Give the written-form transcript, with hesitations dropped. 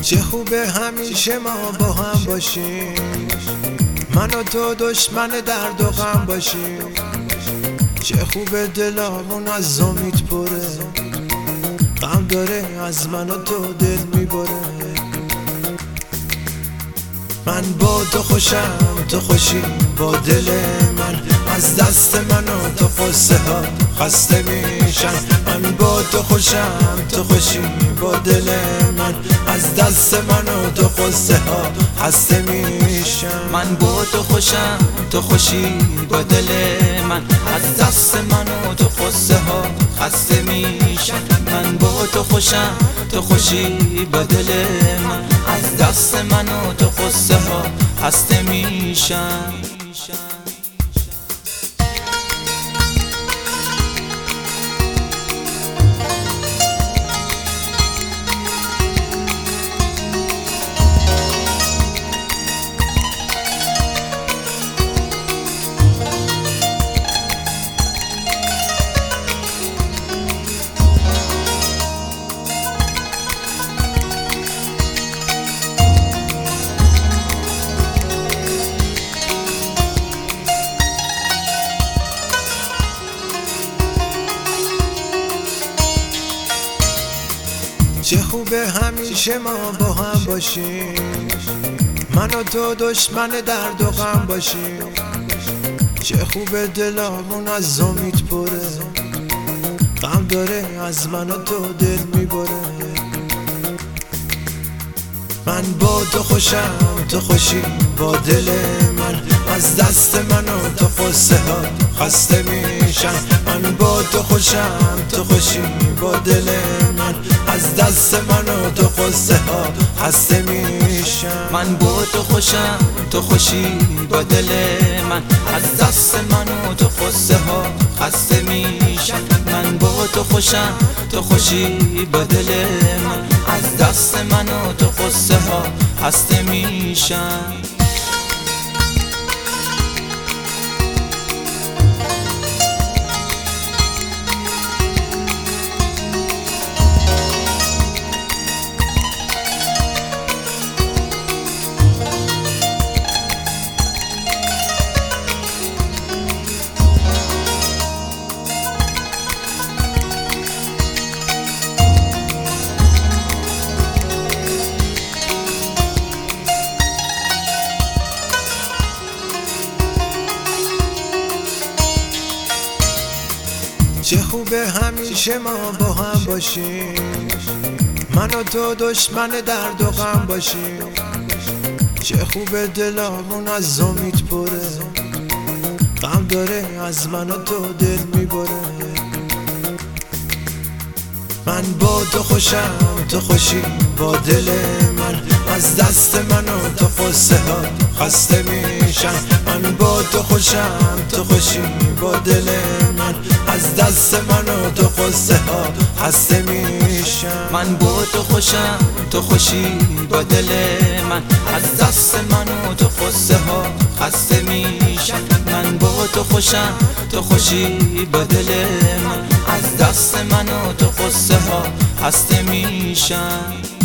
چه خوبه همیشه ما با هم باشیم، من و تو دشمن درد و غم باشیم. چه خوبه دلامون از امید پره، غم داره از من و تو دل میبره. من با تو خوشم، تو خوشی با دل من، از دست من و تو قصه ها خسته میشن. من با تو خوشم، تو خوشی با دل من، از دست من و تو قصه ها خسته میشن. من با تو خوشم، تو خوشی با دل من، از دست من و تو قصه ها خسته میشن. من با تو خوشم، تو خوشی با دل من، از دست من و تو قصه ها خسته میشن. چه خوبه همیشه ما با هم باشیم، من و تو دشمن درد و غم باشیم. چه خوبه دلامون از امید پره، غم داره از من و تو دل میبره. من با تو خوشم، تو خوشی با دل من، از دست من و تو قصه ها خسته میشن. من با تو خوشم، تو خوشی با دل من، از دست من و تو قصه ها خسته میشن. من با تو خوشم، تو خوشی با دل من، از دست من و تو قصه ها خسته میشن. من با تو خوشم، تو خوشی با دل من، از دست من و تو قصه ها خسته میشن. چه خوبه همیشه ما با هم باشیم، من و تو دشمن درد و غم باشیم. چه خوبه دلامون از امید پره، غم داره از من و تو دل میبره. من با تو خوشم، تو خوشی با دل من، از دست من و تو قصه ها خسته میشن. من با تو خوشم، تو خوشی با دل من، از دست من و تو قصه ها خسته میشن. من با تو خوشم، تو خوشی با دل من، از دست من و تو قصه ها خسته میشن. من با تو خوشم، تو خوشی با دل من، از دست من و تو قصه ها خسته میشن.